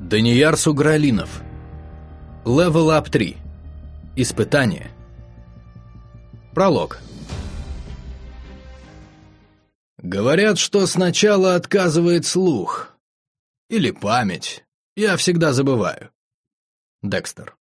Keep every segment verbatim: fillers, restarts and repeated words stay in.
Данияр Сугралинов. Level Up три. Испытание. Пролог. Говорят, что сначала отказывает слух. Или память. Я всегда забываю. Декстер.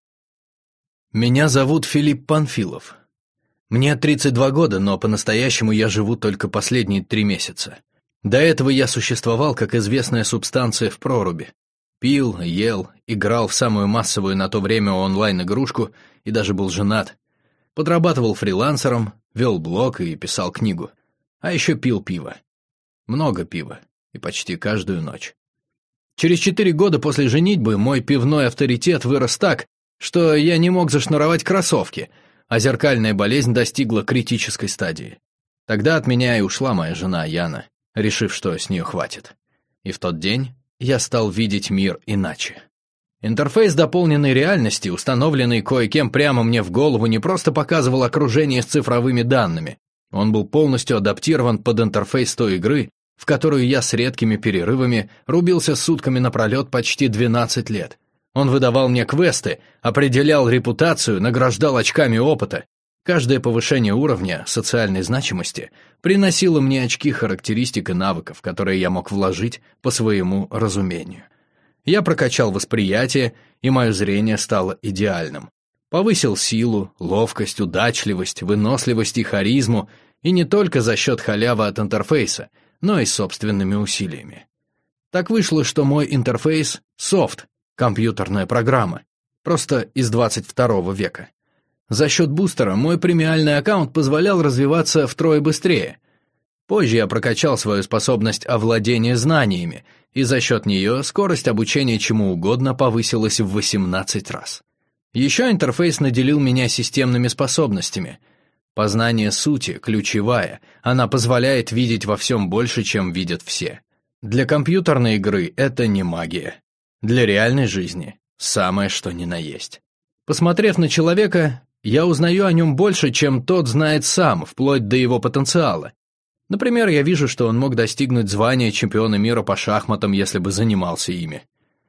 Меня зовут Филипп Панфилов. Мне тридцать два года, но по-настоящему я живу только последние три месяца. До этого я существовал как известная субстанция в проруби. Пил, ел, играл в самую массовую на то время онлайн-игрушку и даже был женат. Подрабатывал фрилансером, вел блог и писал книгу. А еще пил пиво. Много пива. И почти каждую ночь. Через четыре года после женитьбы мой пивной авторитет вырос так, что я не мог зашнуровать кроссовки, а зеркальная болезнь достигла критической стадии. Тогда от меня и ушла моя жена Яна, решив, что с нее хватит. И в тот день я стал видеть мир иначе. Интерфейс дополненной реальности, установленный кое-кем прямо мне в голову, не просто показывал окружение с цифровыми данными. Он был полностью адаптирован под интерфейс той игры, в которую я с редкими перерывами рубился сутками напролет почти двенадцать лет. Он выдавал мне квесты, определял репутацию, награждал очками опыта. Каждое повышение уровня социальной значимости приносило мне очки характеристик и навыков, которые я мог вложить по своему разумению. Я прокачал восприятие, и мое зрение стало идеальным. Повысил силу, ловкость, удачливость, выносливость и харизму, и не только за счет халявы от интерфейса, но и собственными усилиями. Так вышло, что мой интерфейс — софт, компьютерная программа, просто из двадцать второго века. За счет бустера мой премиальный аккаунт позволял развиваться втрое быстрее. Позже я прокачал свою способность овладения знаниями, и за счет нее скорость обучения чему угодно повысилась в восемнадцать раз. Еще интерфейс наделил меня системными способностями. Познание сути ключевая, она позволяет видеть во всем больше, чем видят все. Для компьютерной игры это не магия. Для реальной жизни самое что ни на есть. Посмотрев на человека, я узнаю о нем больше, чем тот знает сам, вплоть до его потенциала. Например, я вижу, что он мог достигнуть звания чемпиона мира по шахматам, если бы занимался ими.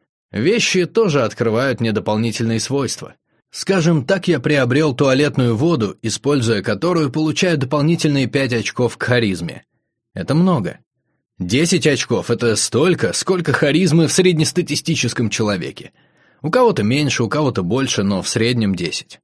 Вещи тоже открывают мне дополнительные свойства. Скажем, так я приобрел туалетную воду, используя которую получаю дополнительные пять очков к харизме. Это много. десять очков — это столько, сколько харизмы в среднестатистическом человеке. У кого-то меньше, у кого-то больше, но в среднем десять.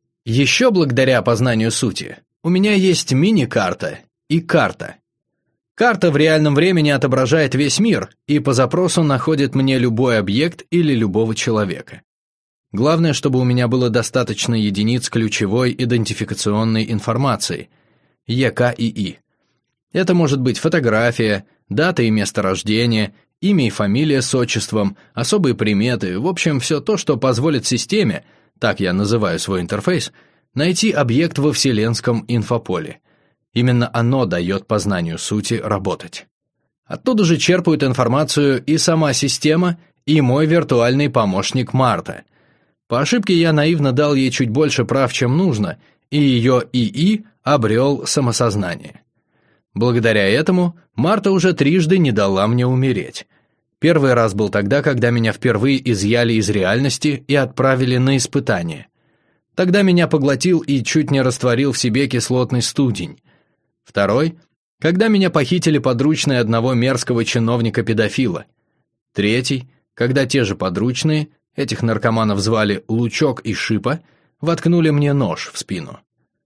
Еще благодаря познанию сути у меня есть мини-карта и карта. Карта в реальном времени отображает весь мир и по запросу находит мне любой объект или любого человека. Главное, чтобы у меня было достаточно единиц ключевой идентификационной информации – и ка и и. Это может быть фотография, дата и место рождения, имя и фамилия с отчеством, особые приметы, в общем, все то, что позволит системе, так я называю свой интерфейс, найти объект во вселенском инфополе. Именно оно дает познанию сути работать. Оттуда же черпают информацию и сама система, и мой виртуальный помощник Марта. По ошибке я наивно дал ей чуть больше прав, чем нужно, и ее ИИ обрел самосознание. Благодаря этому Марта уже трижды не дала мне умереть. Первый раз был тогда, когда меня впервые изъяли из реальности и отправили на испытание. Тогда меня поглотил и чуть не растворил в себе кислотный студень. Второй — когда меня похитили подручные одного мерзкого чиновника-педофила. Третий — когда те же подручные, этих наркоманов звали Лучок и Шипа, воткнули мне нож в спину.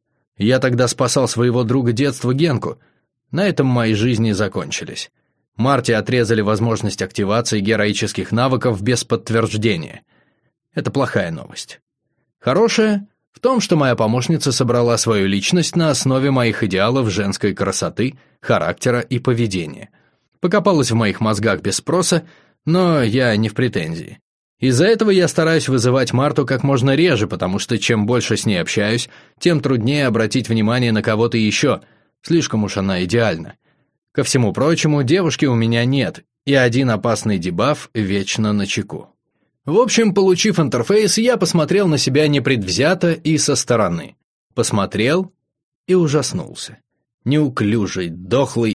Я тогда спасал своего друга детства Генку. На этом мои жизни закончились. Марте отрезали возможность активации героических навыков без подтверждения. Это плохая новость. Хорошая в том, что моя помощница собрала свою личность на основе моих идеалов женской красоты, характера и поведения. Покопалась в моих мозгах без спроса, но я не в претензии. Из-за этого я стараюсь вызывать Марту как можно реже, потому что чем больше с ней общаюсь, тем труднее обратить внимание на кого-то еще, слишком уж она идеальна. Ко всему прочему, девушки у меня нет, и один опасный дебаф вечно начеку. В общем, получив интерфейс, я посмотрел на себя непредвзято и со стороны. Посмотрел и ужаснулся. Неуклюжий, дохлый